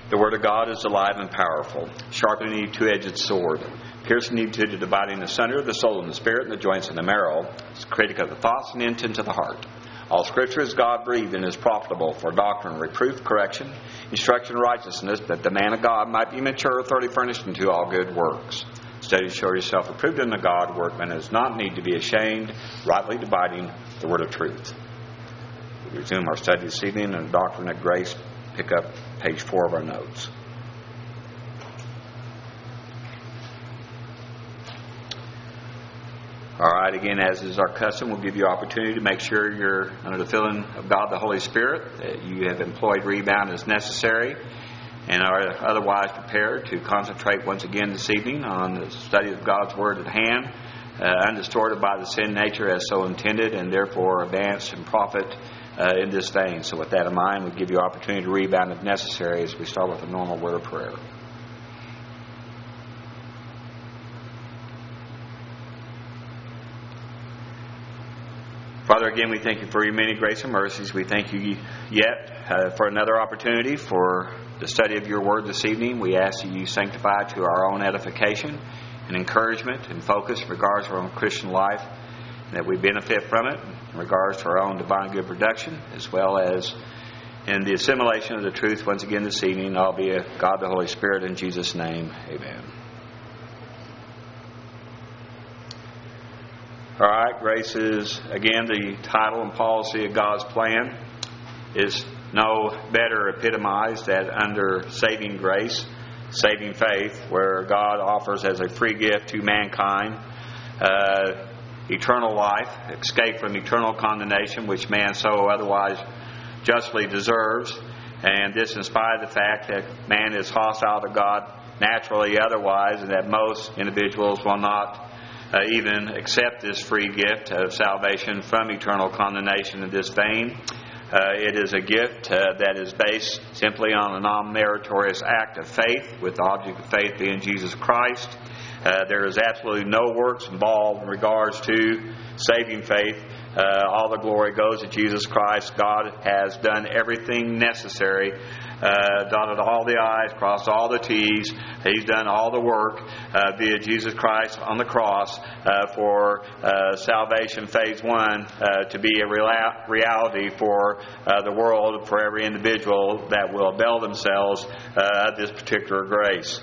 The Word of God is alive and powerful, sharper than any two-edged sword, piercing even to the dividing asunder of the soul and the spirit and the joints and the marrow, is critic of the thoughts and intents of the heart. All Scripture is God-breathed and is profitable for doctrine, reproof, correction, instruction in righteousness, that the man of God might be mature, thoroughly furnished unto all good works. Study to show yourself approved unto God, workman does not need to be ashamed, rightly dividing the word of truth. We resume our study this evening in the Doctrine of Grace. Pick up page 4 of our notes. All right, again, as is our custom, we'll give you opportunity to make sure you're under the filling of God the Holy Spirit, that you have employed rebound as necessary, and are otherwise prepared to concentrate once again this evening on the study of God's Word at hand, undistorted by the sin nature as so intended, and therefore advanced and profit in this vein. So with that in mind, we'll give you opportunity to rebound if necessary as we start with a normal word of prayer. Father, again, we thank you for your many grace and mercies. We thank you yet for another opportunity for the study of your word this evening. We ask that you sanctify to our own edification and encouragement and focus in regards to our own Christian life, and that we benefit from it in regards to our own divine good production, as well as in the assimilation of the truth once again this evening, albeit God the Holy Spirit, in Jesus' name, amen. All right, grace is, again, the title and policy of God's plan. Is no better epitomized than under saving grace, saving faith, where God offers as a free gift to mankind eternal life, escape from eternal condemnation, which man so otherwise justly deserves. And this in spite of the fact that man is hostile to God naturally otherwise, and that most individuals will not even accept this free gift of salvation from eternal condemnation in this vein. It is a gift that is based simply on a non-meritorious act of faith, with the object of faith being Jesus Christ. There is absolutely no works involved in regards to saving faith. All the glory goes to Jesus Christ. God has done everything necessary, dotted all the I's, crossed all the T's. He's done all the work via Jesus Christ on the cross for salvation phase 1 to be a reality for the world, for every individual that will avail themselves of this particular grace.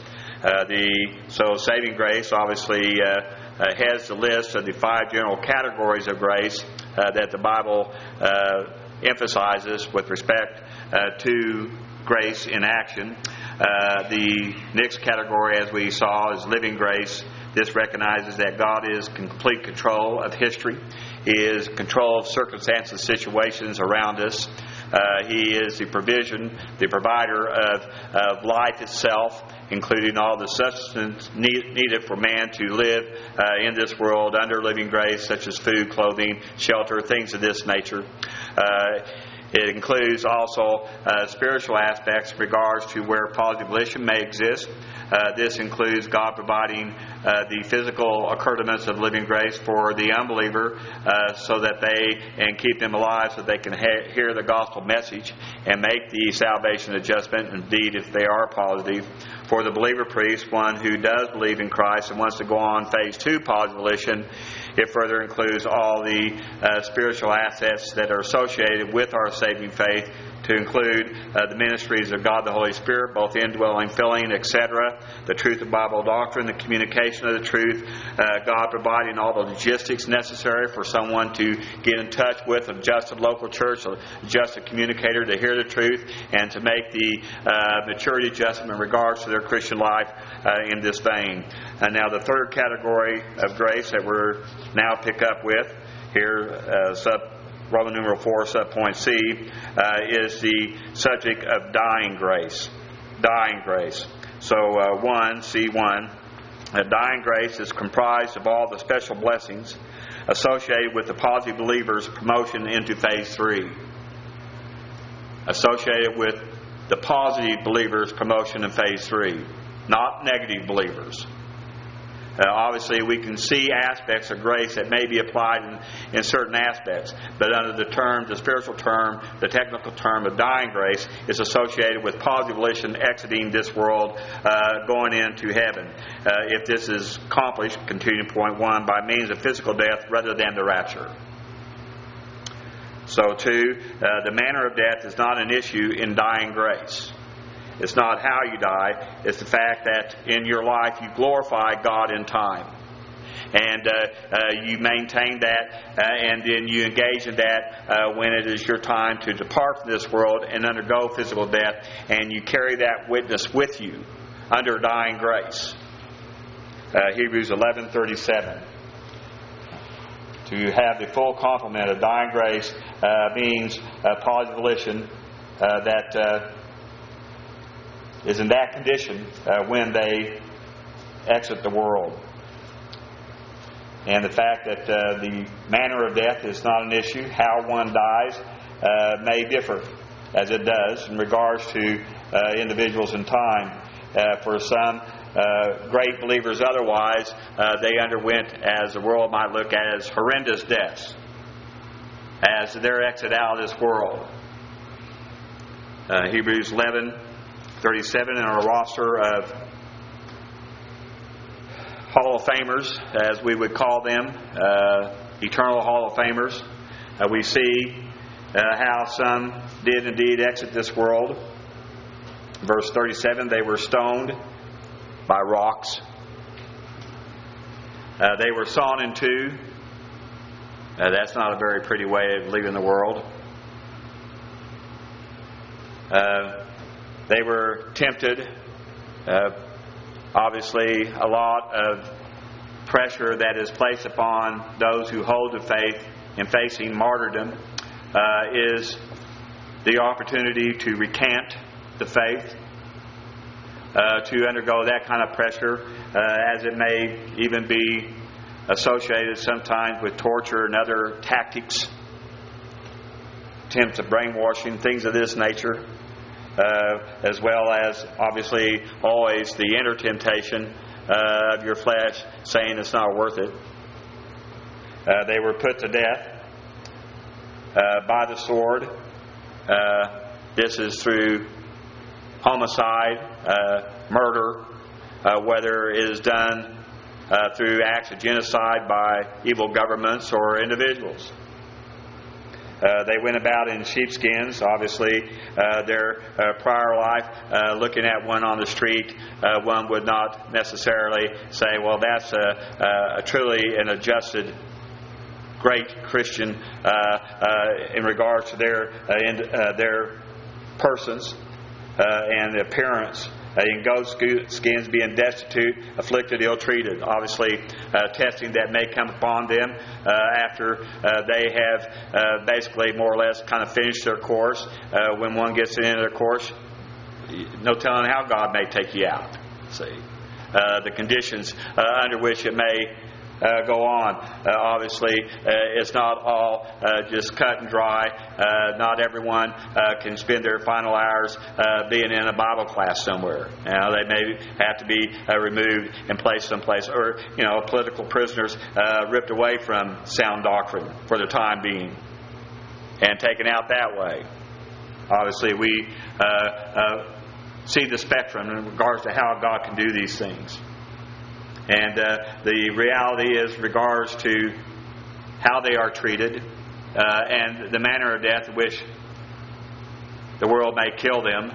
So saving grace obviously has the list of the 5 general categories of grace that the Bible emphasizes with respect to grace in action. The next category, as we saw, is living grace. This recognizes that God is in complete control of history. He is in control of circumstances, situations around us. He is the provider of life itself, including all the sustenance needed for man to live in this world under living grace, such as food, clothing, shelter, things of this nature. It includes also spiritual aspects in regards to where positive volition may exist. This includes God providing the physical accoutrements of living grace for the unbeliever so that they, and keep them alive so they can hear the gospel message and make the salvation adjustment, indeed, if they are positive. For the believer priest, one who does believe in Christ and wants to go on phase 2 positive volition, it further includes all the spiritual assets that are associated with our saving faith, to include the ministries of God the Holy Spirit, both indwelling, filling, etc., the truth of Bible doctrine, the communication of the truth, God providing all the logistics necessary for someone to get in touch with a adjusted local church, a adjusted communicator to hear the truth and to make the maturity adjustment in regards to their Christian life in this vein. And now the third category of grace that we're now pick up with here, Roman numeral 4, subpoint C, is the subject of dying grace. Dying grace. So C1, dying grace is comprised of all the special blessings associated with the positive believer's promotion into phase 3. Associated with the positive believer's promotion in phase 3, not negative believers. Obviously, we can see aspects of grace that may be applied in certain aspects, but under the spiritual term, the technical term of dying grace is associated with positive volition exiting this world, going into heaven. If this is accomplished, continuing point 1, by means of physical death rather than the rapture. So 2, the manner of death is not an issue in dying grace. It's not how you die. It's the fact that in your life you glorify God in time. And you maintain that and then you engage in that when it is your time to depart from this world and undergo physical death. And you carry that witness with you under dying grace. Hebrews 11:37. To have the full complement of dying grace means positive volition that is in that condition when they exit the world. And the fact that the manner of death is not an issue, how one dies may differ, as it does, in regards to individuals in time. For some great believers otherwise, they underwent, as the world might look at, as horrendous deaths as their exit out of this world. Hebrews 11:37 in our roster of Hall of Famers, as we would call them, eternal Hall of Famers. We see how some did indeed exit this world. Verse 37, they were stoned by rocks. They were sawn in two. That's not a very pretty way of leaving the world. They were tempted. Obviously, a lot of pressure that is placed upon those who hold the faith in facing martyrdom is the opportunity to recant the faith, to undergo that kind of pressure, as it may even be associated sometimes with torture and other tactics, attempts of brainwashing, things of this nature, as well as obviously always the inner temptation of your flesh saying it's not worth it. They were put to death by the sword. This is through homicide, murder, whether it is done through acts of genocide by evil governments or individuals. They went about in sheepskins. Obviously, their prior life, looking at one on the street, one would not necessarily say, well, that's a truly an adjusted great Christian in regards to their persons and appearance. In goat skins, being destitute, afflicted, ill-treated. Obviously, testing that may come upon them after they have basically more or less kind of finished their course. When one gets to the end of their course, no telling how God may take you out. See, the conditions under which it may go on. Obviously, it's not all just cut and dry. Not everyone can spend their final hours being in a Bible class somewhere. Now, they may have to be removed and placed someplace, or political prisoners ripped away from sound doctrine for the time being and taken out that way. Obviously, we see the spectrum in regards to how God can do these things. And the reality is regards to how they are treated and the manner of death in which the world may kill them.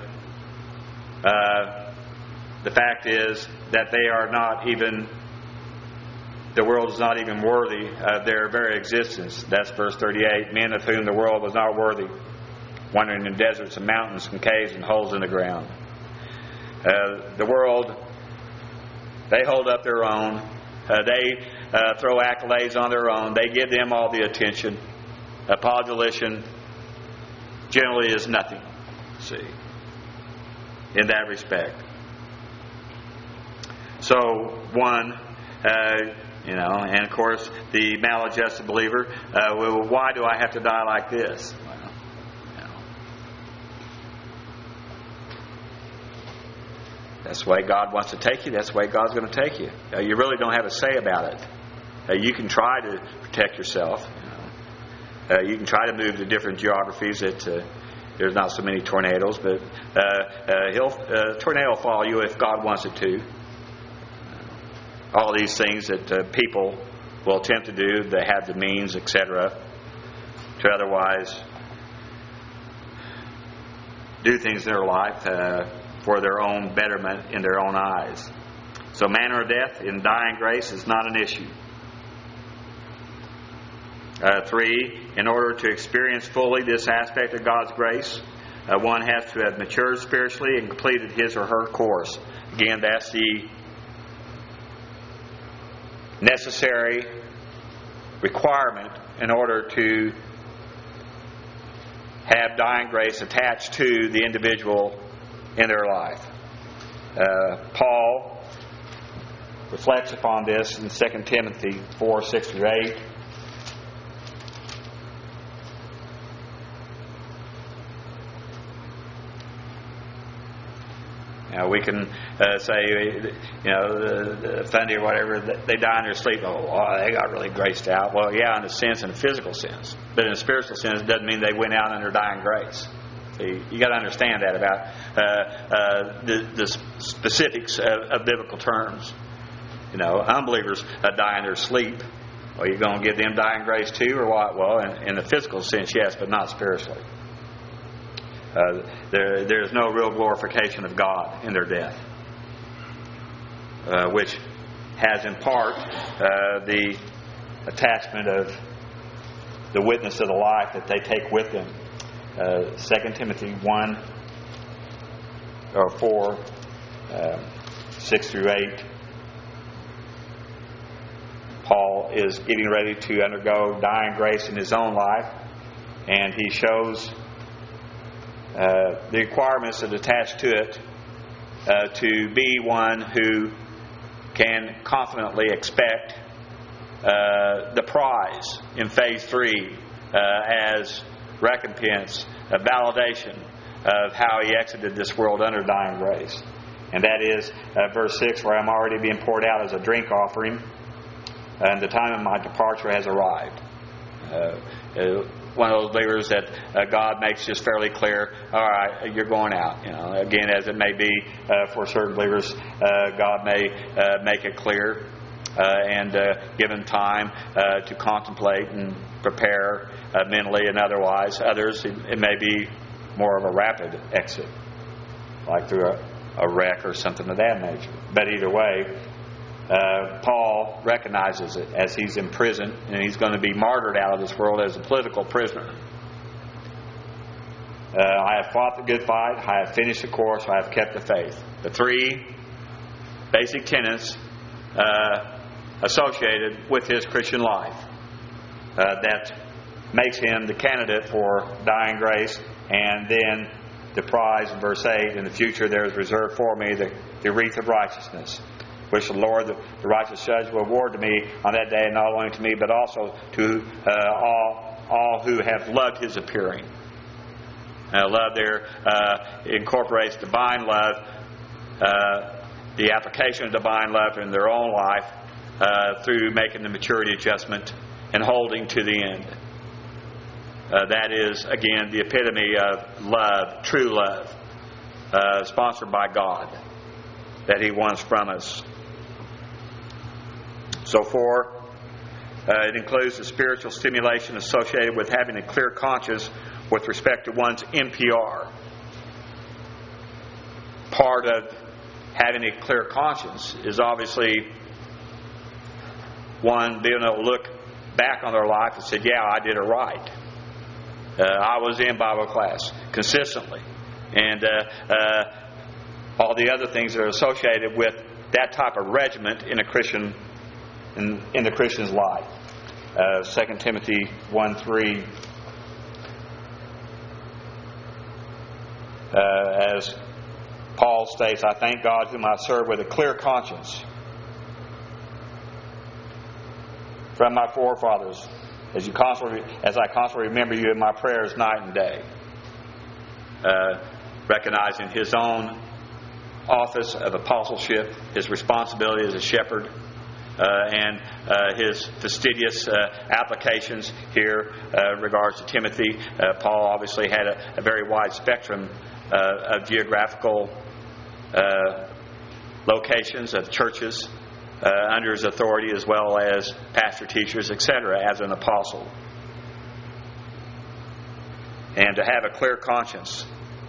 The fact is that they are not even, the world is not even worthy of their very existence. That's verse 38. Men of whom the world was not worthy, wandering in deserts and mountains and caves and holes in the ground. The world, they hold up their own. They throw accolades on their own. They give them all the attention. Apologition generally is nothing, see, in that respect. So, one, and of course, the maladjusted believer, well, why do I have to die like this? That's the way God wants to take you. That's the way God's going to take you. You really don't have a say about it. You can try to protect yourself. You can try to move to different geographies that there's not so many tornadoes, but tornado will follow you if God wants it to. All these things that people will attempt to do, they have the means, etc., to otherwise do things in their life for their own betterment in their own eyes. So manner of death in dying grace is not an issue. 3, in order to experience fully this aspect of God's grace, one has to have matured spiritually and completed his or her course. Again, that's the necessary requirement in order to have dying grace attached to the individual in their life. Paul reflects upon this in 2 Timothy 4:6-8. We can say, the Sunday or whatever, they die in their sleep. Oh, they got really graced out. Well, yeah, in a sense, in a physical sense. But in a spiritual sense, it doesn't mean they went out under dying grace. See, you got to understand that about the specifics of biblical terms. Unbelievers die in their sleep. Well, you going to give them dying grace too, or what? Well, in the physical sense, yes, but not spiritually. There is no real glorification of God in their death, which has in part the attachment of the witness of the life that they take with them. 2 Timothy 4, 6-8. Paul is getting ready to undergo dying grace in his own life, and he shows the requirements that attach to it to be one who can confidently expect the prize in phase 3 as recompense, a validation of how he exited this world under dying grace. And that is verse 6, where I'm already being poured out as a drink offering, and the time of my departure has arrived. One of those believers that God makes just fairly clear, all right, you're going out. Again, as it may be for certain believers, God may make it clear and give them time to contemplate and prepare mentally and otherwise. Others, it may be more of a rapid exit, like through a wreck or something of that nature. But either way, Paul recognizes it as he's in prison, and he's going to be martyred out of this world as a political prisoner. I have fought the good fight, I have finished the course, I have kept the faith. The 3 basic tenets associated with his Christian life that makes him the candidate for dying grace, and then the prize in verse 8, in the future there is reserved for me the wreath of righteousness, which the Lord, the righteous judge, will award to me on that day, and not only to me, but also to all who have loved his appearing. Love there incorporates divine love, the application of divine love in their own life through making the maturity adjustment and holding to the end. That is, again, the epitome of love, true love, sponsored by God, that he wants from us. So 4, it includes the spiritual stimulation associated with having a clear conscience with respect to one's NPR. Part of having a clear conscience is obviously one being able to look back on their life and say, yeah, I did it right. I was in Bible class consistently. And all the other things that are associated with that type of regiment in a Christian in the Christian's life. 2 Timothy 1:3, as Paul states, I thank God whom I serve with a clear conscience from my forefathers, as I constantly remember you in my prayers night and day. Recognizing his own office of apostleship, his responsibility as a shepherd, and his fastidious applications here in regards to Timothy. Paul obviously had a very wide spectrum of geographical locations of churches under his authority, as well as pastor, teachers, etc., as an apostle. And to have a clear conscience.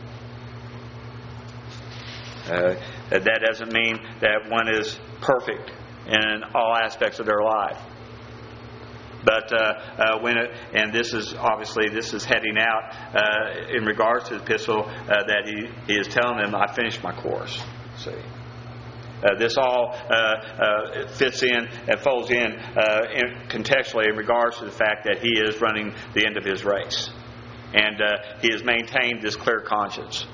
That doesn't mean that one is perfect in all aspects of their life. But this is heading out in regards to the epistle that he is telling them, I finished my course. See, this all fits in and folds in contextually in regards to the fact that he is running the end of his race, and he has maintained this clear conscience.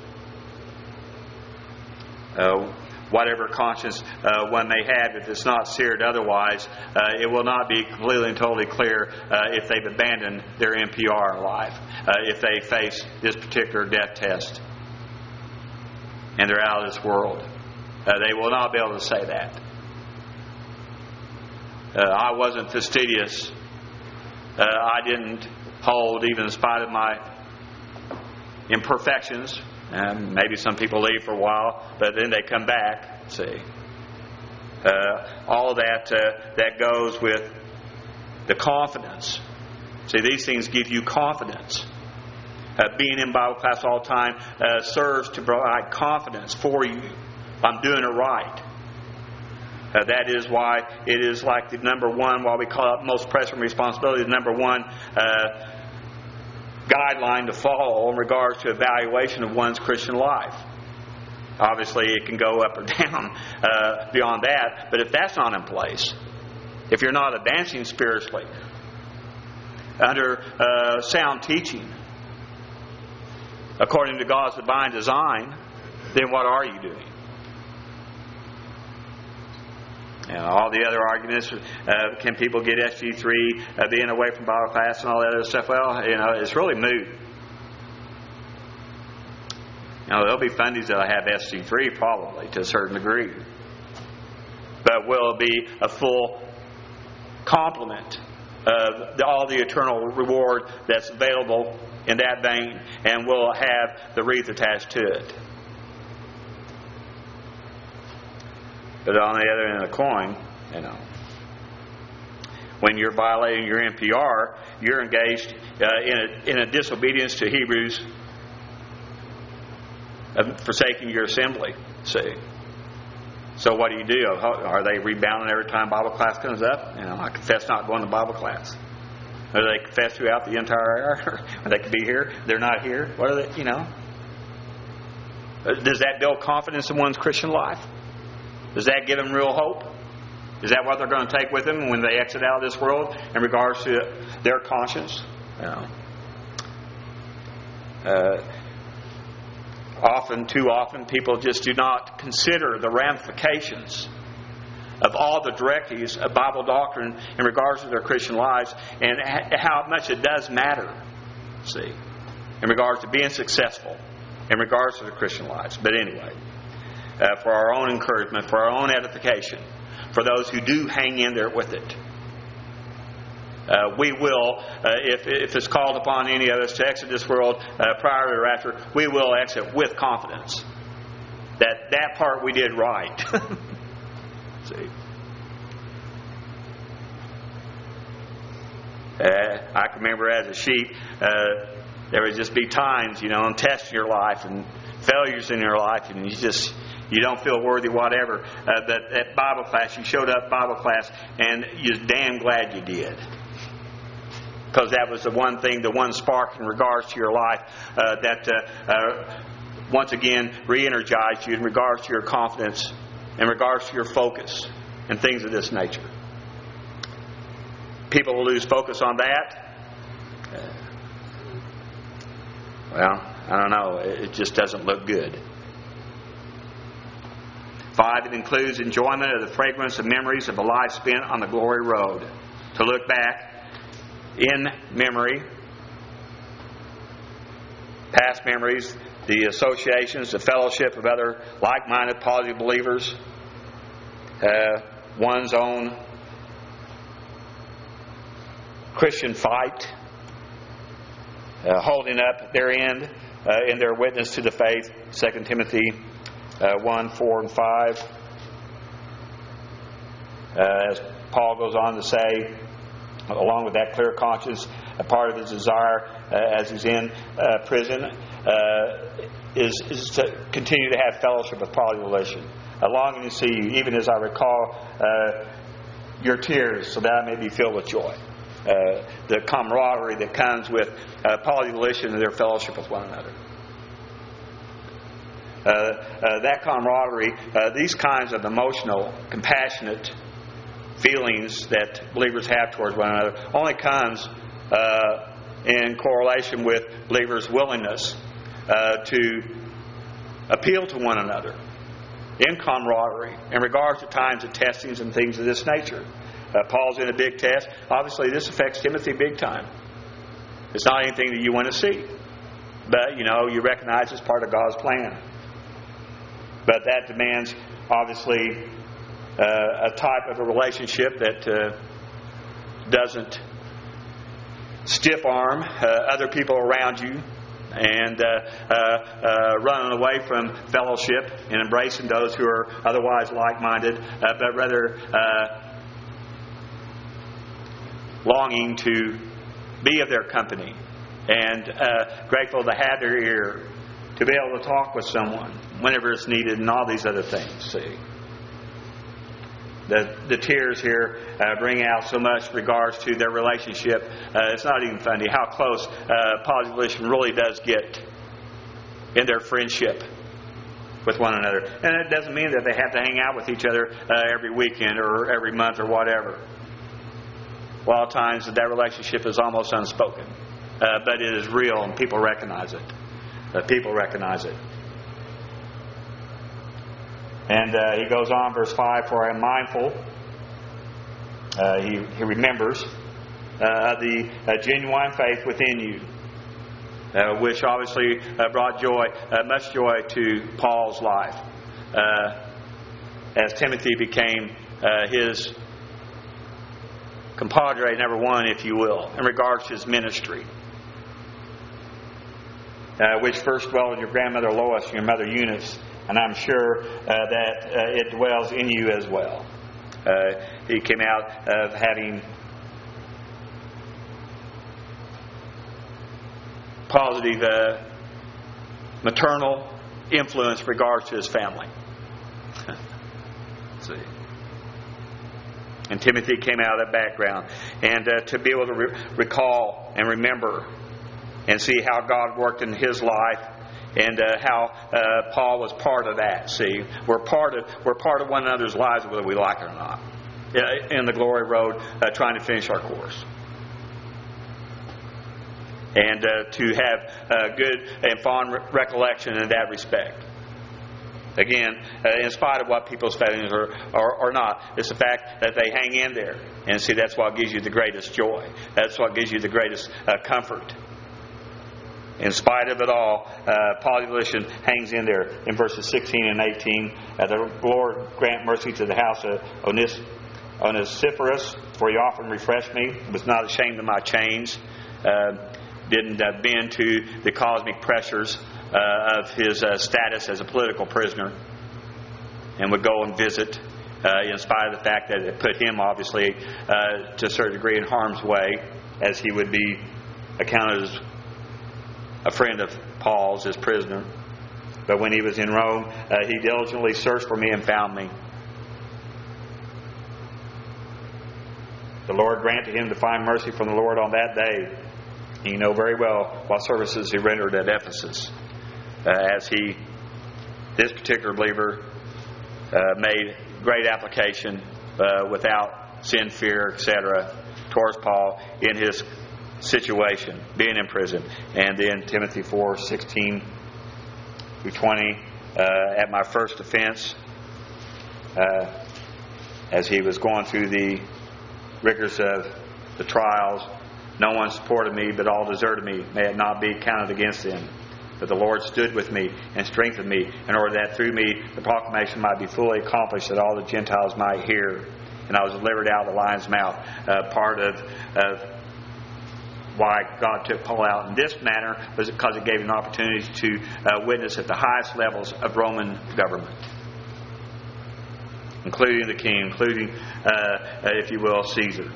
Whatever conscience one may have, if it's not seared otherwise, it will not be completely and totally clear if they've abandoned their NPR life, if they face this particular death test and they're out of this world. They will not be able to say that. I wasn't fastidious. I didn't hold, even in spite of my imperfections. And maybe some people leave for a while, but then they come back. See, all that that goes with the confidence. See, these things give you confidence. Being in Bible class all the time serves to provide confidence for you. I'm doing it right. That is why it is like the number one, while we call it most pressing responsibility, the number one guideline to follow in regards to evaluation of one's Christian life. Obviously, it can go up or down beyond that, but if that's not in place, if you're not advancing spiritually under sound teaching according to God's divine design, then what are you doing? All the other arguments, can people get SG3 being away from Bible class and all that other stuff? Well, it's really moot. There'll be Sundays that I have SG3 probably to a certain degree. But will it be a full complement of all the eternal reward that's available in that vein, and will have the wreath attached to it? But on the other end of the coin, when you're violating your NPR, you're engaged in a disobedience to Hebrews, forsaking your assembly. See, so what do? Are they rebounding every time Bible class comes up? I confess not going to Bible class. Or do they confess throughout the entire hour? Or they could be here, they're not here. What are they? Does that build confidence in one's Christian life? Does that give them real hope? Is that what they're going to take with them when they exit out of this world in regards to their conscience? Too often, people just do not consider the ramifications of all the directives of Bible doctrine in regards to their Christian lives, and how much it does matter, see, in regards to being successful, in regards to their Christian lives. But anyway, for our own encouragement, for our own edification, for those who do hang in there with it. We will, if it's called upon any of us to exit this world prior or after, we will exit with confidence that part we did right. See, I can remember as a sheep, there would just be times, and tests in your life and failures in your life, and you don't feel worthy, whatever. But at Bible class, you showed up Bible class, and you're damn glad you did. Because that was the one thing, the one spark in regards to your life that once again re-energized you in regards to your confidence, in regards to your focus, and things of this nature. People will lose focus on that. Well, I don't know. It just doesn't look good. 5, it includes enjoyment of the fragrance of memories of a life spent on the glory road. To look back in memory, past memories the associations, the fellowship of other like-minded, positive believers, one's own Christian fight, holding up their end in their witness to the faith, 2 Timothy 1, 4, and 5. As Paul goes on to say, along with that clear conscience, a part of his desire as he's in prison is to continue to have fellowship with positive relation. Longing to see you, even as I recall your tears, so that I may be filled with joy. The camaraderie that comes with positive relation and their fellowship with one another. That camaraderie, these kinds of emotional, compassionate feelings that believers have towards one another only comes in correlation with believers' willingness to appeal to one another in camaraderie in regards to times of testings and things of this nature. Paul's in a big test. Obviously, this affects Timothy big time. It's not anything that you want to see, but you recognize it's part of God's plan. But that demands, obviously, a type of a relationship that doesn't stiff arm other people around you and running away from fellowship and embracing those who are otherwise like-minded, but rather longing to be of their company and grateful to have their ear, to be able to talk with someone whenever it's needed, and all these other things. See, the tears here bring out so much regards to their relationship. It's not even funny how close positive relation really does get in their friendship with one another. And it doesn't mean that they have to hang out with each other every weekend or every month or whatever. A lot of times that relationship is almost unspoken. But it is real and people recognize it. People recognize it. And he goes on, verse 5, for I am mindful, he remembers, of the genuine faith within you, which obviously brought joy, much joy to Paul's life, as Timothy became his compadre number one, if you will, in regards to his ministry, which first dwelled in your grandmother Lois and your mother Eunice, and I'm sure that it dwells in you as well. He came out of having positive maternal influence in regards to his family. See. And Timothy came out of that background. And to be able to recall and remember and see how God worked in his life and how Paul was part of that. See, we're part of one another's lives, whether we like it or not, in the glory road, trying to finish our course. And to have good and fond recollection in that respect. Again, in spite of what people's feelings are not, it's the fact that they hang in there. And see, that's what gives you the greatest joy. That's what gives you the greatest comfort. In spite of it all, positive relation hangs in there. In verses 16 and 18, the Lord grant mercy to the house of Onesiphorus, for he often refreshed me, was not ashamed of my chains, didn't bend to the cosmic pressures of his status as a political prisoner, and would go and visit, in spite of the fact that it put him, obviously, to a certain degree in harm's way, as he would be accounted as a friend of Paul's, his prisoner. But when he was in Rome, he diligently searched for me and found me. The Lord granted him to find mercy from the Lord on that day. You know very well what services he rendered at Ephesus, as this particular believer, made great application without sin, fear, etc., towards Paul in his situation, being in prison. And then Timothy 4:16 through 20, at my first offense, as he was going through the rigors of the trials, no one supported me, but all deserted me. May it not be counted against them. But the Lord stood with me and strengthened me, in order that through me the proclamation might be fully accomplished, that all the Gentiles might hear. And I was delivered out of the lion's mouth. Part of why God took Paul out in this manner was because it gave him an opportunity to witness at the highest levels of Roman government, including the king, including, if you will, Caesar.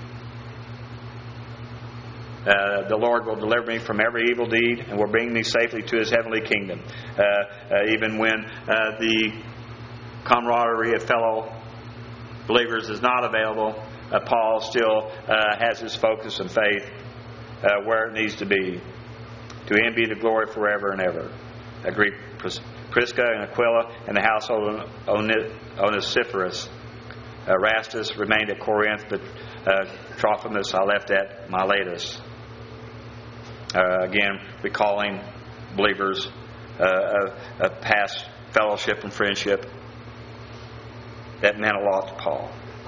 The Lord will deliver me from every evil deed and will bring me safely to His heavenly kingdom. Even when the camaraderie of fellow believers is not available, Paul still has his focus and faith where it needs to be. To Him be the glory forever and ever. I greet Prisca and Aquila and the household of Onesiphorus. Erastus remained at Corinth, but Trophimus I left at Miletus. Again, recalling believers of past fellowship and friendship that meant a lot to Paul.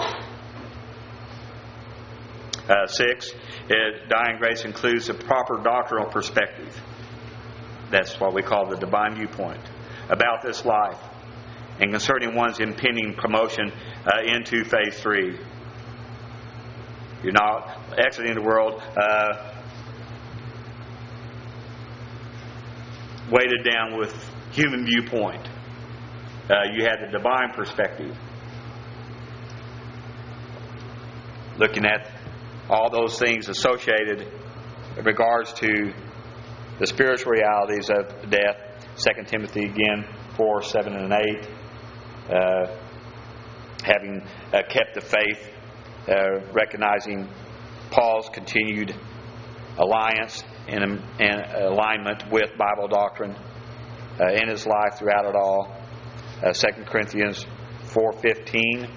6, dying grace includes a proper doctrinal perspective. That's what we call the divine viewpoint about this life and concerning one's impending promotion into phase 3. You're not exiting the world weighted down with human viewpoint. You had the divine perspective, looking at all those things associated in regards to the spiritual realities of death. 2 Timothy again 4, 7, and 8. Having kept the faith, recognizing Paul's continued alliance and alignment with Bible doctrine in his life throughout it all. 2 Corinthians 4:15.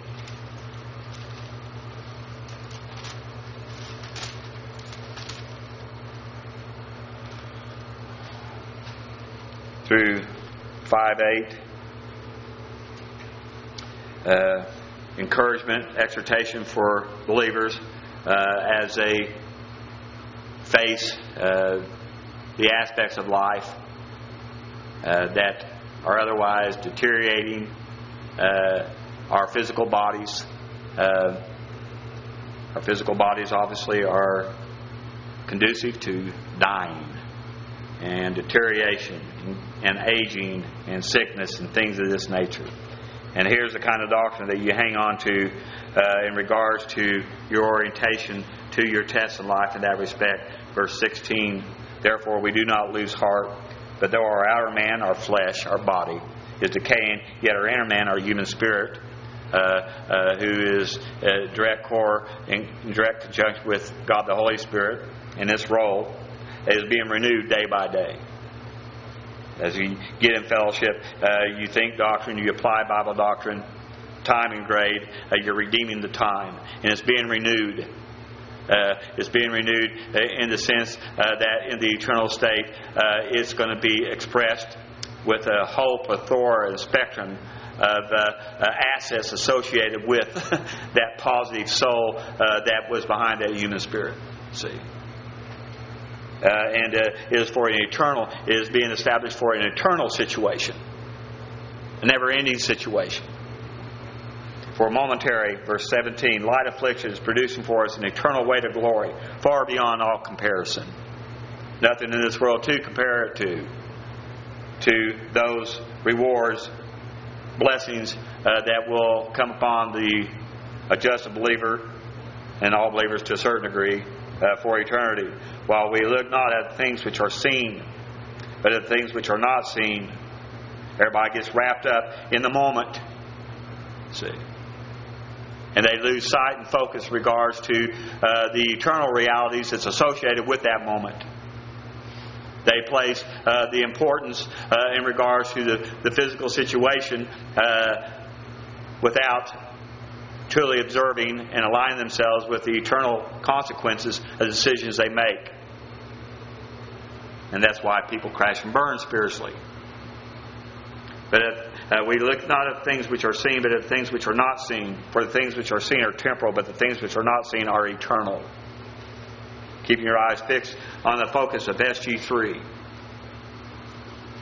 Through 5:8. Encouragement, exhortation for believers as they face the aspects of life that are otherwise deteriorating our physical bodies. Our physical bodies obviously are conducive to dying and deterioration and aging and sickness and things of this nature. And here's the kind of doctrine that you hang on to in regards to your orientation to your test in life in that respect. Verse 16, therefore we do not lose heart, but though our outer man, our flesh, our body, is decaying, yet our inner man, our human spirit, who is direct core in direct conjunction with God the Holy Spirit in this role, is being renewed day by day. As you get in fellowship, you think doctrine, you apply Bible doctrine, time and grade, you're redeeming the time. And it's being renewed. It's being renewed in the sense that in the eternal state, it's going to be expressed with a hope, a thor, a spectrum of assets associated with that positive soul that was behind that human spirit. See? And is for an eternal, is being established for an eternal situation, a never-ending situation. For momentary, verse 17, light affliction is producing for us an eternal weight of glory, far beyond all comparison. Nothing in this world to compare it to those rewards, blessings that will come upon the just believer and all believers to a certain degree for eternity. While we look not at things which are seen, but at things which are not seen. Everybody gets wrapped up in the moment. See? And they lose sight and focus in regards to the eternal realities that's associated with that moment. They place the importance in regards to the physical situation without truly observing and aligning themselves with the eternal consequences of the decisions they make. And that's why people crash and burn spiritually. But we look not at things which are seen, but at things which are not seen. For the things which are seen are temporal, but the things which are not seen are eternal. Keeping your eyes fixed on the focus of SG3.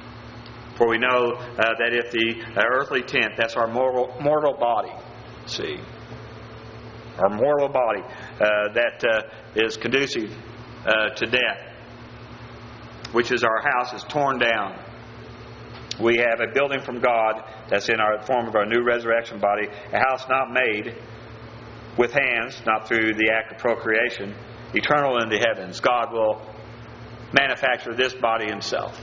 For we know that if the earthly tent, that's our mortal body, see, our mortal body that is conducive to death, which is our house, is torn down. We have a building from God that's in our form of our new resurrection body, a house not made with hands, not through the act of procreation, eternal in the heavens. God will manufacture this body Himself.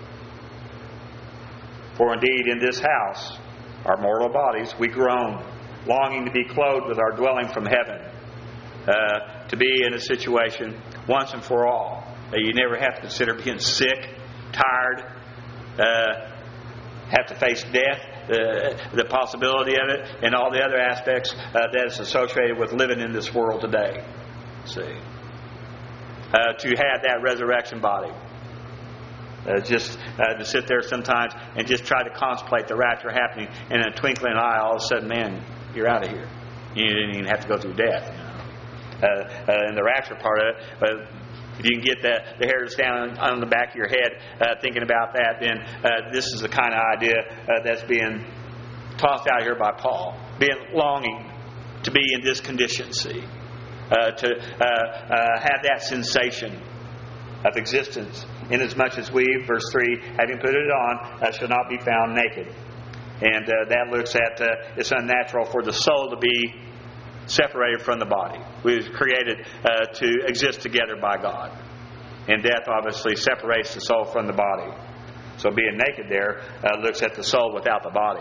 For indeed in this house, our mortal bodies, we groan, longing to be clothed with our dwelling from heaven, to be in a situation once and for all that you never have to consider being sick, tired, have to face death, the possibility of it, and all the other aspects that is associated with living in this world today. See, to have that resurrection body. Just to sit there sometimes and just try to contemplate the rapture happening, and in a twinkling eye, all of a sudden, man, you're out of here. You didn't even have to go through death. And the rapture part of it, if you can get the hairs down on the back of your head thinking about that, then this is the kind of idea that's being tossed out here by Paul. Being longing to be in this condition, see. To have that sensation of existence, inasmuch as we, verse 3, having put it on, shall not be found naked. And that looks at it's unnatural for the soul to be separated from the body. We were created to exist together by God. And death obviously separates the soul from the body. So being naked there looks at the soul without the body.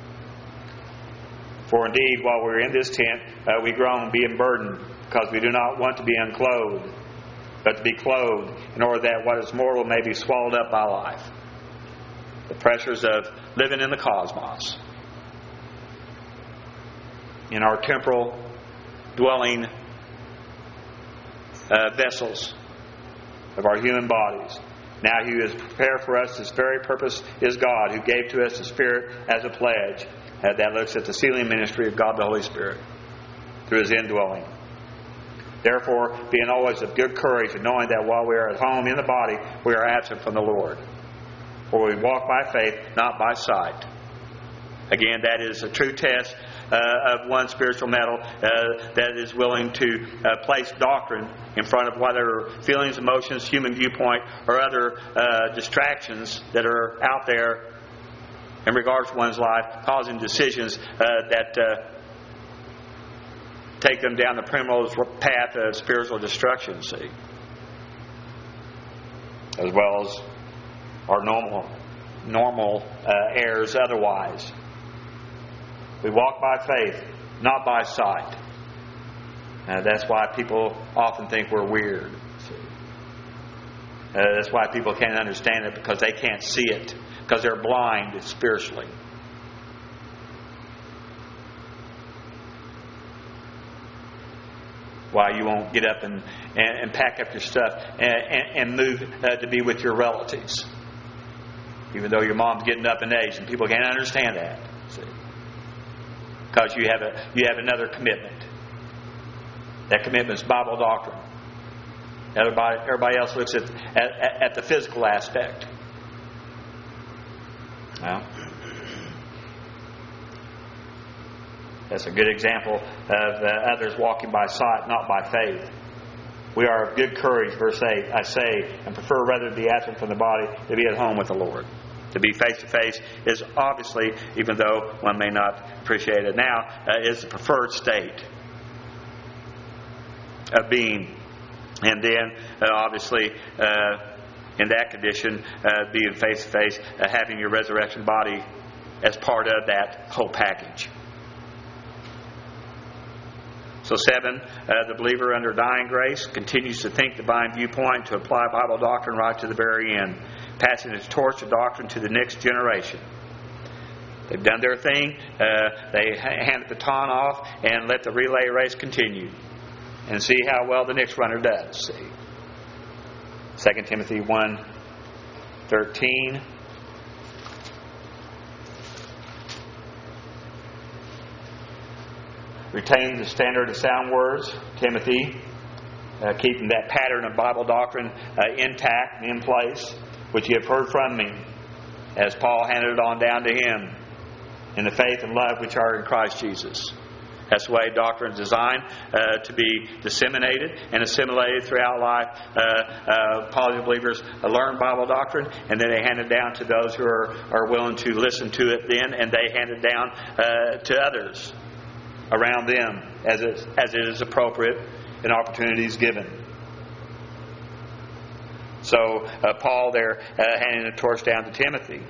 For indeed, while we're in this tent, we groan, being burdened, because we do not want to be unclothed, but to be clothed, in order that what is mortal may be swallowed up by life. The pressures of living in the cosmos, in our temporal dwelling vessels of our human bodies. Now He has prepared for us this very purpose is God, who gave to us the Spirit as a pledge. That looks at the sealing ministry of God the Holy Spirit through His indwelling. Therefore, being always of good courage, and knowing that while we are at home in the body, we are absent from the Lord. For we walk by faith, not by sight. Again, that is a true test of one spiritual mettle that is willing to place doctrine in front of whether feelings, emotions, human viewpoint, or other distractions that are out there in regards to one's life, causing decisions that take them down the primrose path of spiritual destruction, see. As well as our normal errors otherwise. We walk by faith, not by sight. That's why people often think we're weird. See. That's why people can't understand it, because they can't see it, because they're blind spiritually. Why you won't get up and pack up your stuff and move to be with your relatives, even though your mom's getting up in age, and people can't understand that. See? Because you have another commitment. That commitment is Bible doctrine. Everybody else looks at the physical aspect. Well, that's a good example of others walking by sight, not by faith. We are of good courage, verse 8, I say, and prefer rather to be absent from the body to be at home with the Lord. To be face to face is obviously, even though one may not appreciate it now, is the preferred state of being. And then, obviously, in that condition, being face to face, having your resurrection body as part of that whole package. So 7, the believer under dying grace continues to think divine viewpoint, to apply Bible doctrine right to the very end, passing its torch of doctrine to the next generation. They've done their thing. They hand the baton off and let the relay race continue, and see how well the next runner does. See, 2 Timothy 1:13. Retain the standard of sound words, Timothy, keeping that pattern of Bible doctrine intact and in place, which you have heard from me. as Paul handed it on down to him in the faith and love which are in Christ Jesus. That's the way doctrine is designed to be disseminated and assimilated throughout life. Poly believers learn Bible doctrine, and then they hand it down to those who are willing to listen to it then, and they hand it down to others around them as it is appropriate and opportunities given. So Paul there handing the torch down to Timothy.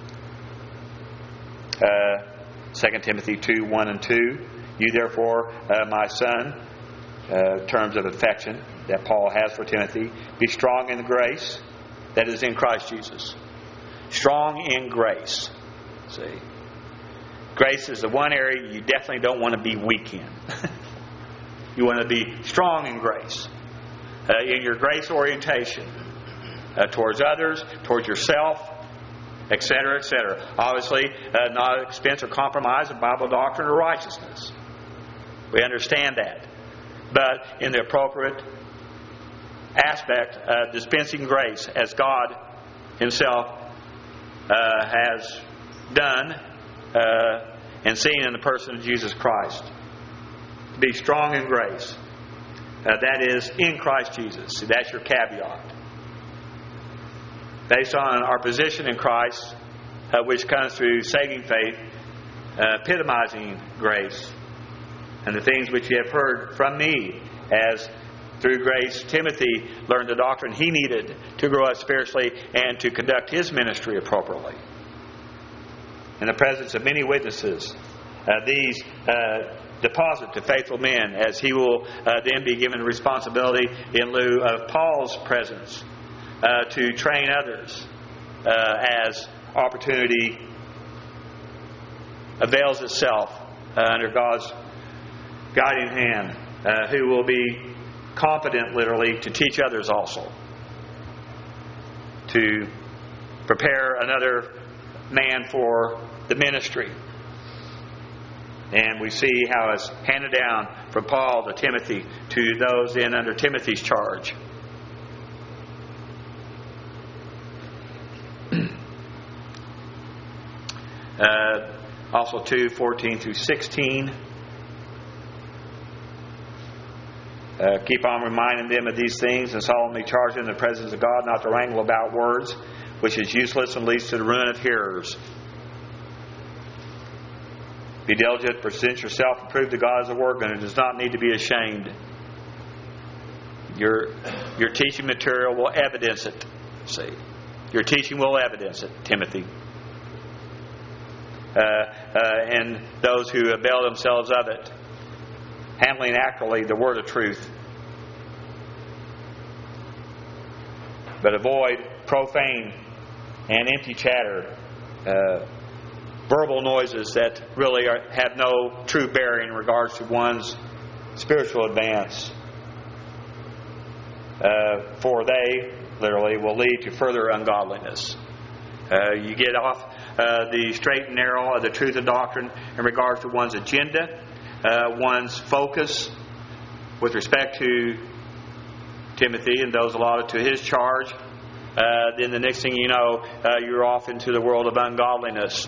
2 Timothy 2, 1 and 2. You therefore, my son, terms of affection that Paul has for Timothy, be strong in the grace that is in Christ Jesus. Strong in grace. See? Grace is the one area you definitely don't want to be weak in. You want to be strong in grace. In your grace orientation. Towards others, towards yourself, etc., etc. Obviously, not at expense or compromise of Bible doctrine or righteousness. We understand that. But in the appropriate aspect of dispensing grace, as God Himself has done and seen in the person of Jesus Christ. To be strong in grace. That is, in Christ Jesus. See, that's your caveat. Based on our position in Christ, which comes through saving faith, epitomizing grace, and the things which you have heard from me, as through grace Timothy learned the doctrine he needed to grow up spiritually and to conduct his ministry appropriately. In the presence of many witnesses, these deposit to faithful men, as he will then be given responsibility in lieu of Paul's presence. To train others as opportunity avails itself under God's guiding hand, who will be competent literally to teach others also, to prepare another man for the ministry. And we see how it's handed down from Paul to Timothy to those in under Timothy's charge. Also 2:14 through 16. Keep on reminding them of these things and solemnly charge them in the presence of God not to wrangle about words, which is useless and leads to the ruin of hearers. Be diligent, present yourself, and prove to God as a workman who does not need to be ashamed. Your teaching material will evidence it. See, your teaching will evidence it, Timothy. And those who avail themselves of it, handling accurately the word of truth. But avoid profane and empty chatter, verbal noises that really have no true bearing in regards to one's spiritual advance. For they, literally, will lead to further ungodliness. You get off the straight and narrow of the truth of doctrine in regards to one's agenda, one's focus with respect to Timothy and those allotted to his charge. Then the next thing you know, you're off into the world of ungodliness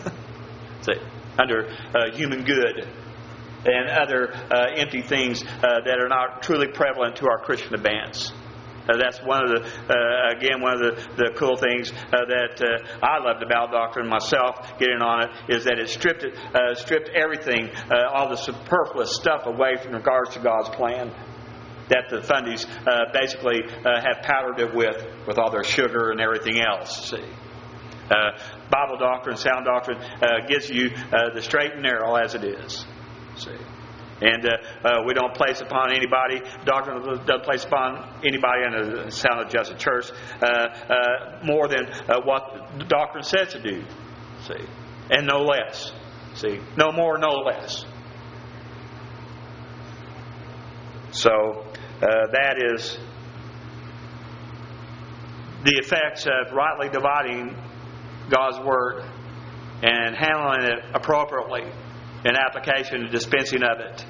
under human good and other empty things that are not truly prevalent to our Christian advance. That's one of the cool things that I loved about doctrine myself, getting on it, is that it stripped everything, all the superfluous stuff away from regards to God's plan that the fundies basically have powdered it with all their sugar and everything else. See, Bible doctrine, sound doctrine, gives you the straight and narrow as it is. See. And we don't place upon anybody, doctrine doesn't place upon anybody in the sound of just a church more than what the doctrine says to do. See? And no less. See? No more, no less. So that is the effects of rightly dividing God's Word and handling it appropriately in application and dispensing of it.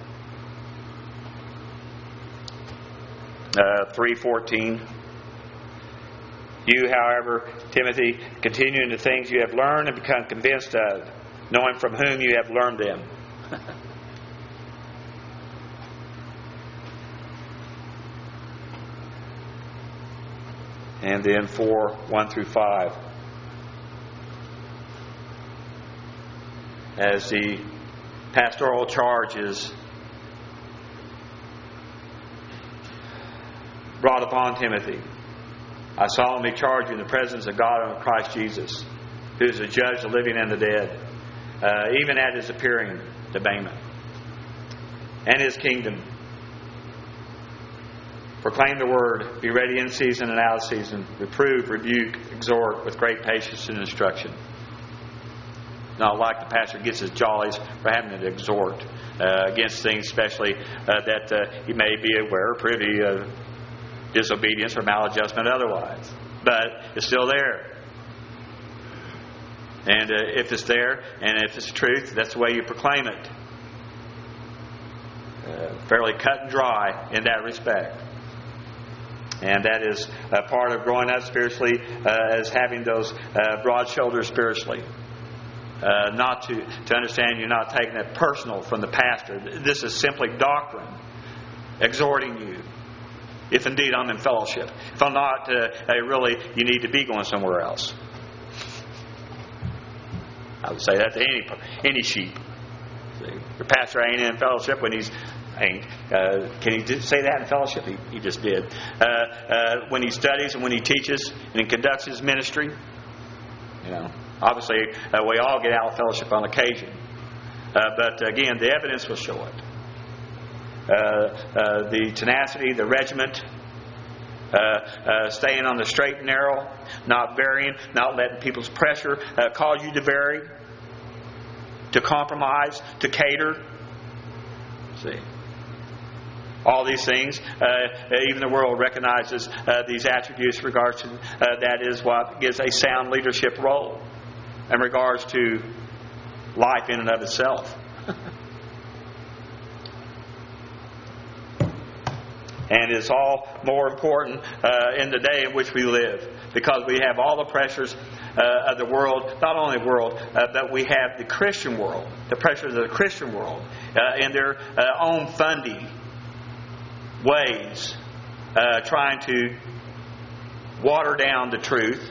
3:14. You, however, Timothy, continue in the things you have learned and become convinced of, knowing from whom you have learned them. And then 4:1-5. As the pastoral charge is brought upon Timothy, I solemnly charge you in the presence of God and of Christ Jesus, who is the judge of the living and the dead, even at His appearing to Bema, and His kingdom. Proclaim the word, be ready in season and out of season, reprove, rebuke, exhort with great patience and instruction. Not like the pastor gets his jollies for having to exhort against things, especially that he may be aware or privy of disobedience or maladjustment otherwise. But it's still there. And if it's there, and if it's truth, that's the way you proclaim it. Fairly cut and dry in that respect. And that is a part of growing up spiritually, as having those broad shoulders spiritually. Not to understand you're not taking it personal from the pastor. This is simply doctrine exhorting you. If indeed I'm in fellowship. If I'm not, really, you need to be going somewhere else. I would say that to any sheep. See, your pastor ain't in fellowship when he's ain't. Can he say that in fellowship? He just did. When he studies and when he teaches and he conducts his ministry, obviously we all get out of fellowship on occasion. But again, the evidence will show it. The tenacity, the regiment, staying on the straight and narrow, not varying, not letting people's pressure cause you to vary, to compromise, to cater. See, all these things, even the world recognizes these attributes in regards to that is what gives a sound leadership role in regards to life in and of itself. And it's all more important in the day in which we live, because we have all the pressures of the world, not only the world, but we have the Christian world, the pressures of the Christian world in their own fundy ways, trying to water down the truth,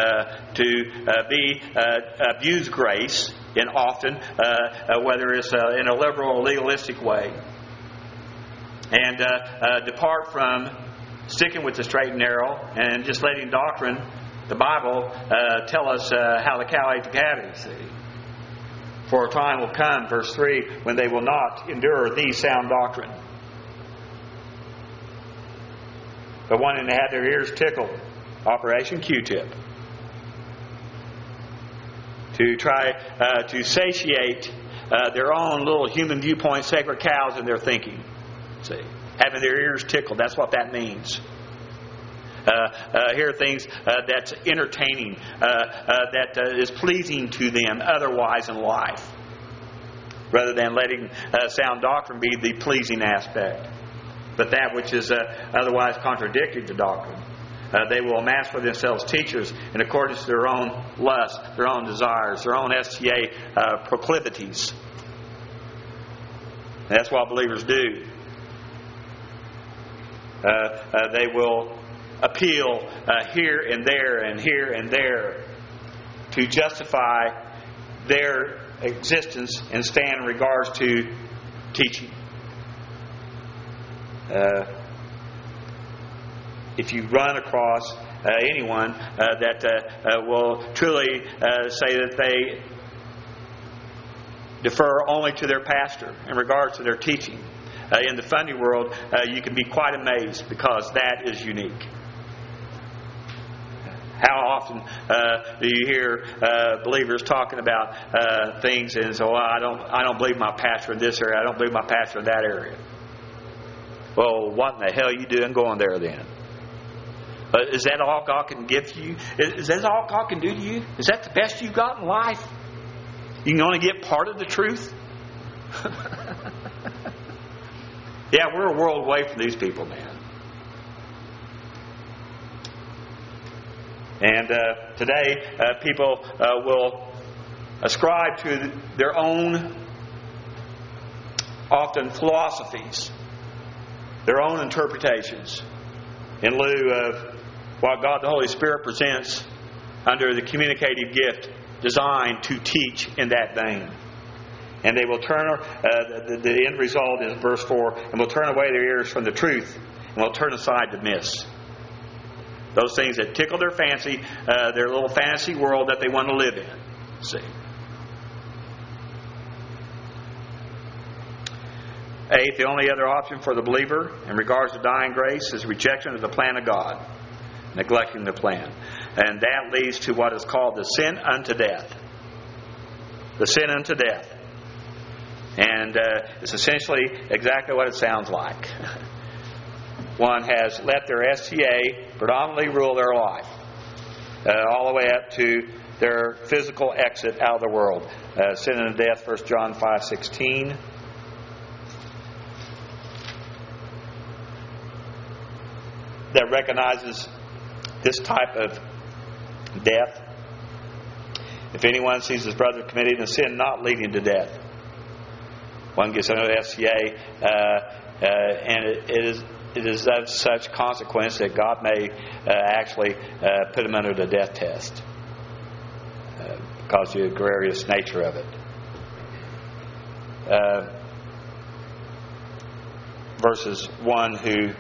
to abuse grace, and often, whether it's in a liberal or legalistic way. And depart from sticking with the straight and narrow and just letting doctrine, the Bible, tell us how the cow ate the cabbage. See? For a time will come, verse 3, when they will not endure the sound doctrine, but wanting to have their ears tickled, Operation Q-tip, to try to satiate their own little human viewpoint, sacred cows in their thinking. See, having their ears tickled, that's what that means. Hear things that's entertaining, that is pleasing to them otherwise in life, rather than letting sound doctrine be the pleasing aspect, but that which is otherwise contradictory to doctrine. They will amass for themselves teachers in accordance to their own lusts, their own desires, their own STA proclivities. And that's what believers do. They will appeal here and there and here and there to justify their existence and stand in regards to teaching. If you run across anyone that will truly say that they defer only to their pastor in regards to their teaching, in the funny world, you can be quite amazed, because that is unique. How often do you hear believers talking about things and so, I don't believe my pastor in this area, I don't believe my pastor in that area. Well, what in the hell are you doing going there then? Is that all God can give to you? Is that all God can do to you? Is that the best you've got in life? You can only get part of the truth? Yeah, we're a world away from these people, man. And today, people will ascribe to their own, often philosophies, their own interpretations, in lieu of what God the Holy Spirit presents under the communicative gift designed to teach in that vein. And they will turn, the end result is verse 4, and will turn away their ears from the truth, and will turn aside to myths. Those things that tickle their fancy, their little fantasy world that they want to live in. See. 8, the only other option for the believer in regards to dying grace is rejection of the plan of God, neglecting the plan. And that leads to what is called the sin unto death. The sin unto death. And it's essentially exactly what it sounds like. One has let their STA predominantly rule their life, all the way up to their physical exit out of the world. Sin unto death, 1 John 5:16. That recognizes this type of death. If anyone sees his brother committing a sin not leading to death, one gets under the SCA, and it is of such consequence that God may actually put him under the death test because of the egregious nature of it. Verses 1 who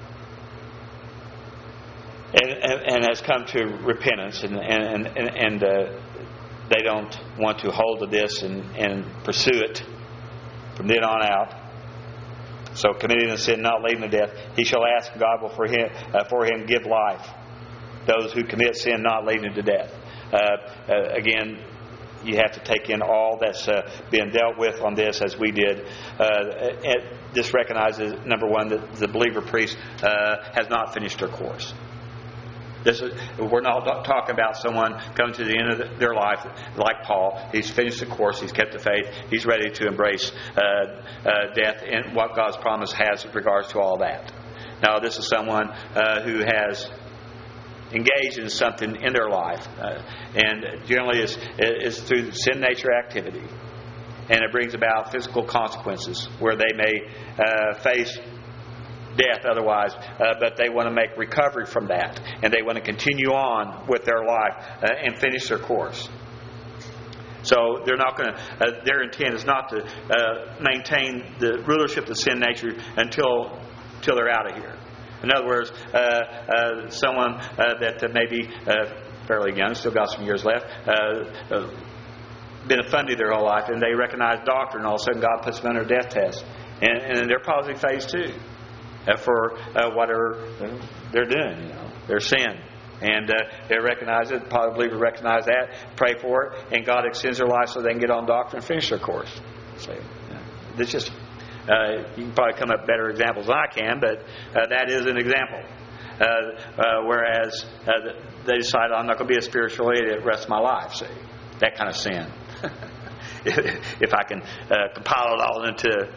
and has come to repentance, and they don't want to hold to this and pursue it from then on out. So, committing a sin not leading to death, he shall ask, God will for him give life. Those who commit sin not leading to death. Again, you have to take in all that's being dealt with on this, as we did. This recognizes, number one, that the believer priest has not finished their course. We're not talking about someone coming to the end of their life like Paul. He's finished the course. He's kept the faith. He's ready to embrace death and what God's promise has with regards to all that. Now, this is someone who has engaged in something in their life, and generally is through the sin nature activity, and it brings about physical consequences where they may face death otherwise, but they want to make recovery from that, and they want to continue on with their life and finish their course. So they're not going to. Their intent is not to maintain the rulership of sin nature until they're out of here. In other words, someone that may be fairly young, still got some years left, been a fundy their whole life, and they recognize doctrine, and all of a sudden God puts them under a death test, and they're probably phase 2. For whatever they're doing, their sin. And they recognize it, probably recognize that, pray for it, and God extends their life so they can get on doctrine and finish their course. So, it's just, you can probably come up with better examples than I can, but that is an example. Whereas they decide, I'm not going to be a spiritual idiot the rest of my life. See, that kind of sin. If I can compile it all into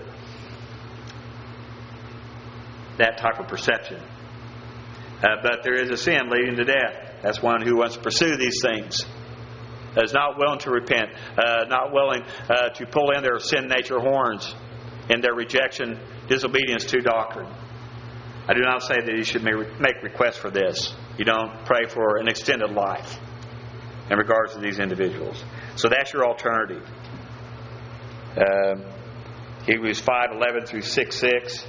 that type of perception. But there is a sin leading to death. That's one who wants to pursue these things. Is not willing to repent. Not willing to pull in their sin nature horns in their rejection, disobedience to doctrine. I do not say that you should make requests for this. You don't pray for an extended life in regards to these individuals. So that's your alternative. Hebrews 5:11 through 6:6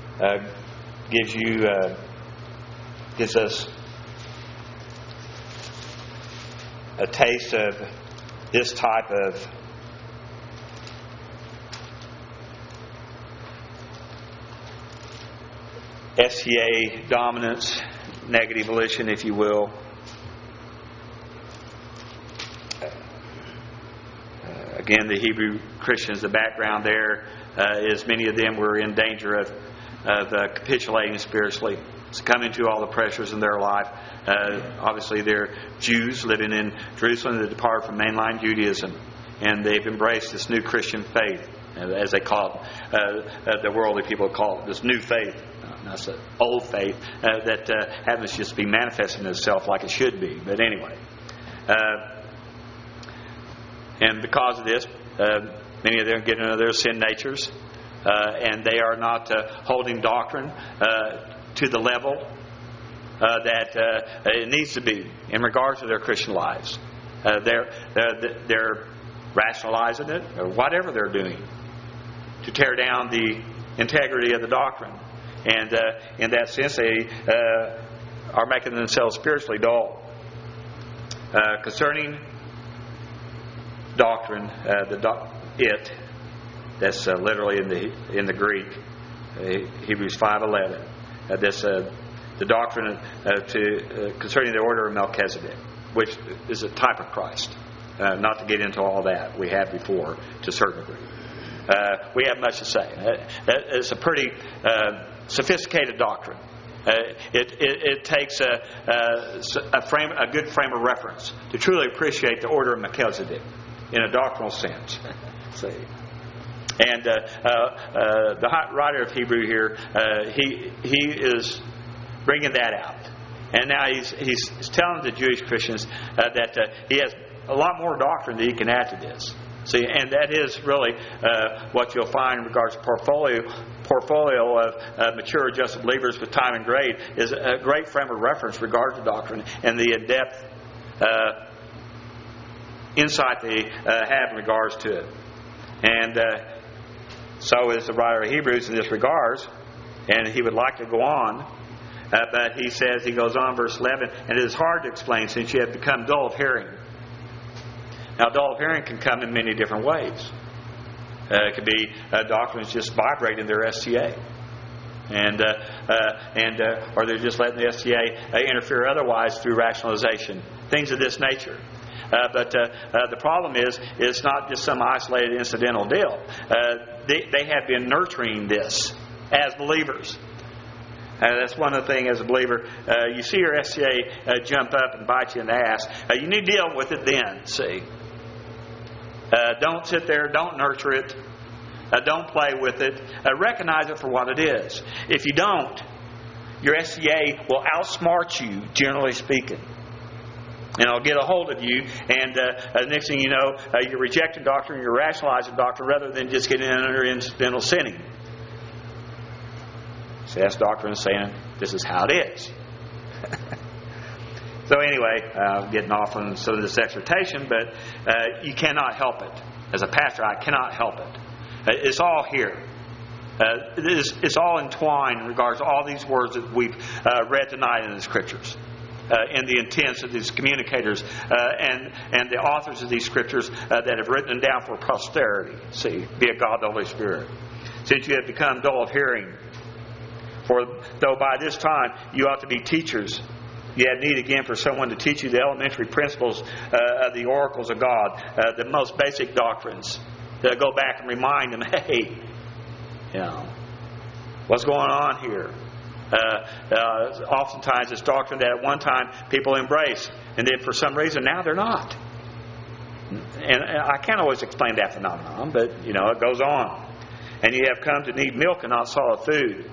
gives us a taste of this type of SCA dominance, negative volition, if you will. Again, the Hebrew Christians, the background there is many of them were in danger of capitulating spiritually, succumbing to all the pressures in their life. Obviously, they're Jews living in Jerusalem that departed from mainline Judaism, and they've embraced this new Christian faith, as they call it. The worldly people call it this new faith. That's an old faith that happens to just be manifesting itself like it should be. But anyway, and because of this, many of them get into their sin natures, and they are not holding doctrine to the level that it needs to be in regards to their Christian lives. They're rationalizing it, or whatever they're doing, to tear down the integrity of the doctrine. And in that sense, they are making themselves spiritually dull. Concerning doctrine, that's literally in the Greek, Hebrews 5:11. The doctrine concerning the order of Melchizedek, which is a type of Christ. Not to get into all that, we have before to a certain degree. We have much to say. It's a pretty sophisticated doctrine. It takes a good frame of reference to truly appreciate the order of Melchizedek in a doctrinal sense. See. And the writer of Hebrew here, he is bringing that out. And now he's telling the Jewish Christians that he has a lot more doctrine that he can add to this. See, and that is really what you'll find in regards to portfolio of mature, adjusted believers with time and grade is a great frame of reference regarding to doctrine and the in-depth insight they have in regards to it. And so is the writer of Hebrews in this regards, and he would like to go on. But he goes on, verse 11, and it is hard to explain since you have become dull of hearing. Now, dull of hearing can come in many different ways. It could be doctrines just vibrating their STA, or they're just letting the STA interfere otherwise through rationalization, things of this nature. But the problem is, it's not just some isolated incidental deal. They have been nurturing this as believers. That's one of the things as a believer. You see your SCA jump up and bite you in the ass. You need to deal with it then, see. Don't sit there. Don't nurture it. Don't play with it. Recognize it for what it is. If you don't, your SCA will outsmart you, generally speaking. And it'll get a hold of you, and next thing you know, you're rejecting doctrine, you're rationalizing doctrine, rather than just getting under incidental sinning. So that's doctrine saying this is how it is. So anyway, getting off on some of this exhortation, but you cannot help it. As a pastor, I cannot help it. It's all here. It's all entwined in regards to all these words that we've read tonight in the Scriptures. And the intents of these communicators and the authors of these Scriptures that have written them down for posterity. See, be it God the Holy Spirit. Since you have become dull of hearing, for though by this time you ought to be teachers, you have need again for someone to teach you the elementary principles of the oracles of God, the most basic doctrines. Go back and remind them, hey, what's going on here? Oftentimes it's doctrine that at one time people embrace, and then for some reason now they're not. And I can't always explain that phenomenon, but it goes on. And you have come to need milk and not solid food.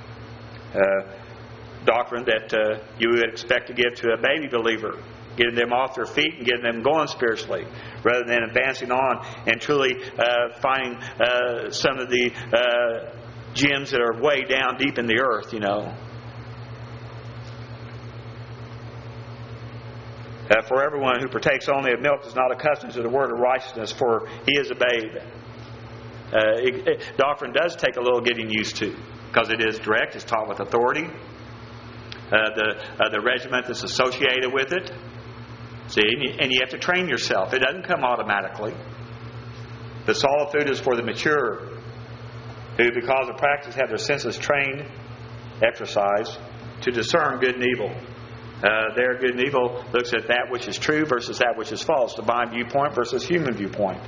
Doctrine that you would expect to give to a baby believer, getting them off their feet and getting them going spiritually, rather than advancing on and truly finding some of the gems that are way down deep in the earth, For everyone who partakes only of milk is not accustomed to the word of righteousness, for he is a babe. Doctrine does take a little getting used to, because it is direct, it's taught with authority. The regiment that's associated with it. See, and you have to train yourself. It doesn't come automatically. The solid food is for the mature, who, because of practice, have their senses trained, exercised, to discern good and evil. Their good and evil looks at that which is true versus that which is false, divine viewpoint versus human viewpoint.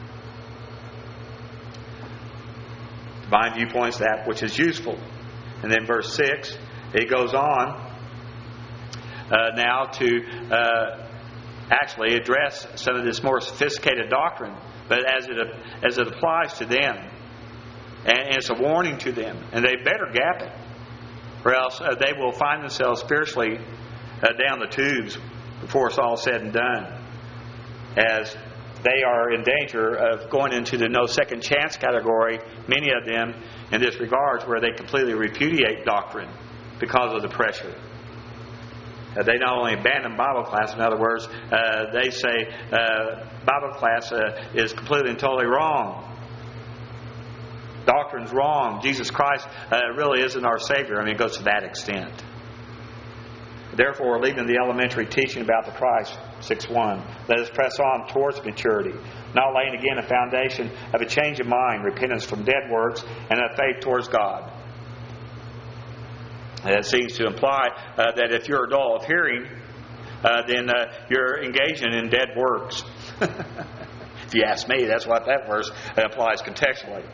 Divine viewpoint is that which is useful. And then verse 6, it goes on now to actually address some of this more sophisticated doctrine, but as it applies to them. And it's a warning to them. And they better gap it. or else they will find themselves spiritually down the tubes before it's all said and done, as they are in danger of going into the no second chance category, many of them in this regard, where they completely repudiate doctrine because of the pressure. They not only abandon Bible class, in other words, they say Bible class is completely and totally wrong. Doctrine's wrong. Jesus Christ really isn't our Savior. I mean, it goes to that extent. Therefore, we're leaving the elementary teaching about the Christ, 6:1. Let us press on towards maturity, not laying again a foundation of a change of mind, repentance from dead works, and a faith towards God. That seems to imply that if you're dull of hearing, then you're engaging in dead works. If you ask me, that's what that verse applies contextually.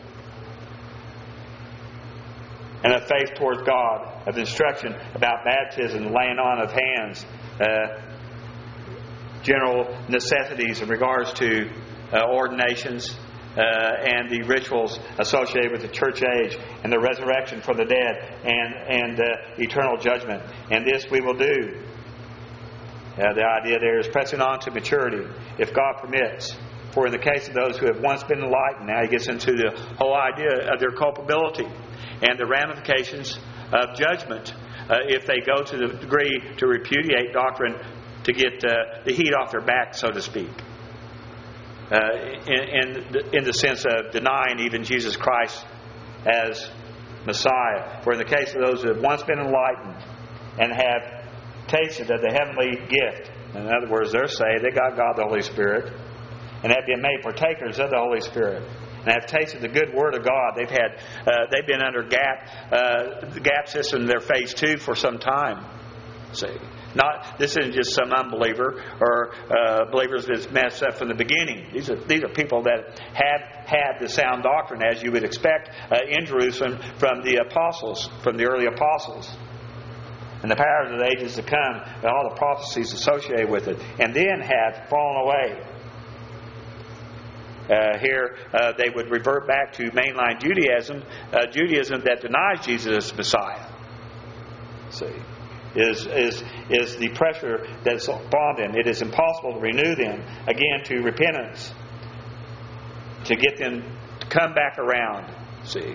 And a faith towards God, of instruction about baptism, laying on of hands, general necessities in regards to ordinations, and the rituals associated with the church age, and the resurrection from the dead, and eternal judgment. And this we will do. The idea there is pressing on to maturity, if God permits. For in the case of those who have once been enlightened, now he gets into the whole idea of their culpability and the ramifications of judgment if they go to the degree to repudiate doctrine to get the heat off their back, so to speak. In the sense of denying even Jesus Christ as Messiah. For in the case of those who have once been enlightened and have tasted of the heavenly gift, in other words, they're saved, they got God the Holy Spirit, and have been made partakers of the Holy Spirit, and have tasted the good Word of God. They've been under the gap system in their phase 2 for some time. See, this isn't just some unbeliever or believers that's messed up from the beginning. These are people that have had the sound doctrine, as you would expect in Jerusalem from the apostles, from the early apostles, and the powers of the ages to come, and all the prophecies associated with it, and then have fallen away. Here they would revert back to mainline Judaism, Judaism that denies Jesus as Messiah. See, is the pressure that's upon them. It is impossible to renew them again to repentance, to get them to come back around. See,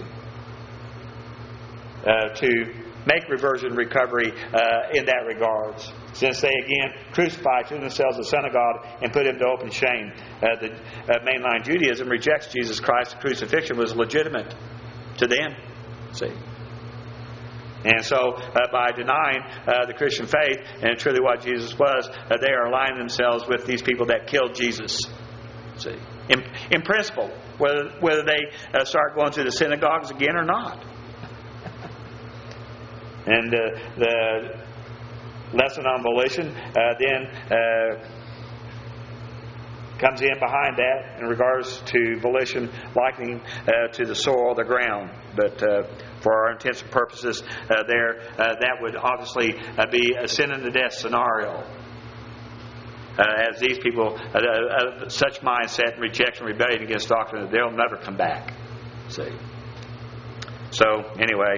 to make reversion recovery in that regards, since they again crucified to themselves the Son of God and put him to open shame. The mainline Judaism rejects Jesus Christ. The crucifixion was legitimate to them. See, and so by denying the Christian faith and truly what Jesus was, they are aligning themselves with these people that killed Jesus. See, in principle, whether they start going to the synagogues again or not. And the lesson on volition then comes in behind that in regards to volition likening to the soil, the ground. But for our intents and purposes that would obviously be a sin and the death scenario. As these people, such mindset, rejection, rebellion against doctrine, they'll never come back. See. So, anyway,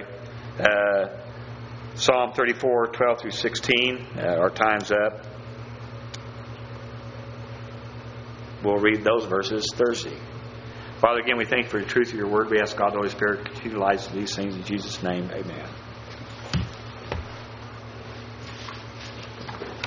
Psalm 34, 12 through 16. Our time's up. We'll read those verses Thursday. Father, again, we thank you for the truth of your word. We ask God, the Holy Spirit, to utilize these things in Jesus' name. Amen.